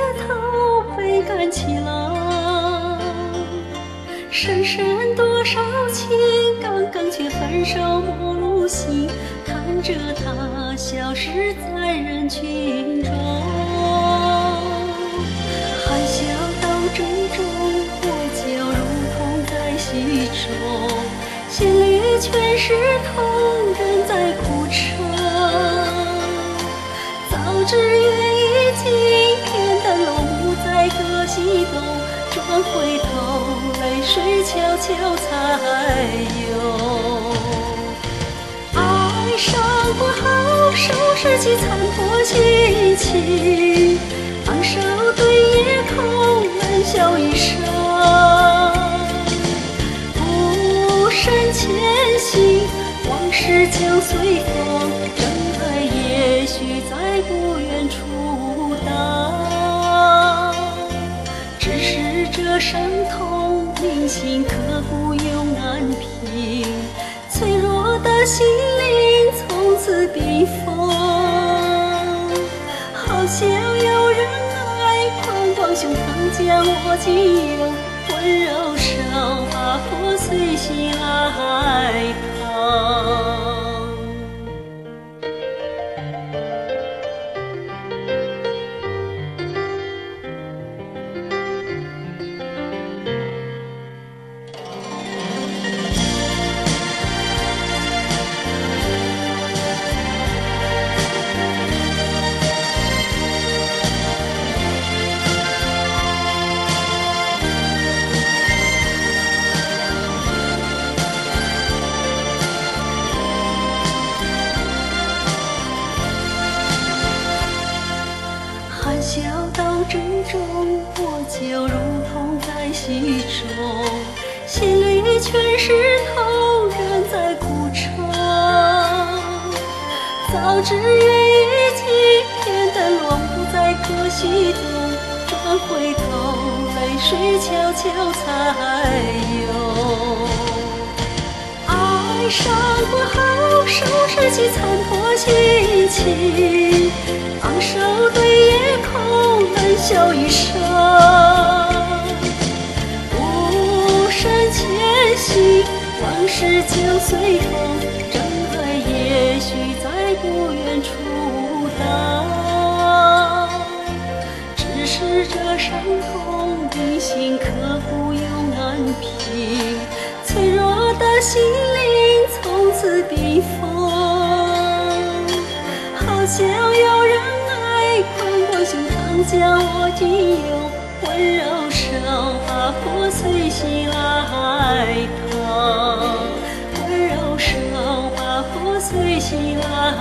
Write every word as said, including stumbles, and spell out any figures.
头被赶起浪。深深多少情，刚刚却分手陌路行，看着他消失在人群中。含笑到珍重，我就如同在戏中，心里全是痛，人在哭撑。早知缘已尽，偏淡落幕在歌西东，转回头，泪水悄悄才有。爱上过后，收拾起残破心情，昂首对夜空，冷笑一声，不胜前行，往事将随风，真爱也许在不远处到。只是这伤痛铭心刻骨又难平，脆弱的心灵从此冰封。好想有人爱，宽广胸膛将我紧拥，温柔手把破碎心来疼。含笑到珍重，我就如同在戏中，心里全是痛，人在哭撑。早知缘已尽，偏淡落幕在歌西东，转回头，泪水悄悄才有。爱上过后，收拾起残破心情，昂首对夜空，冷笑一声，不胜前行，往事将随风，真爱也许在不远处到。只是这伤痛铭心刻骨又难平，脆弱的心灵从此冰封。好想有人爱，宽广胸膛将我紧拥，温柔手把破碎心来疼，温柔手把破碎心来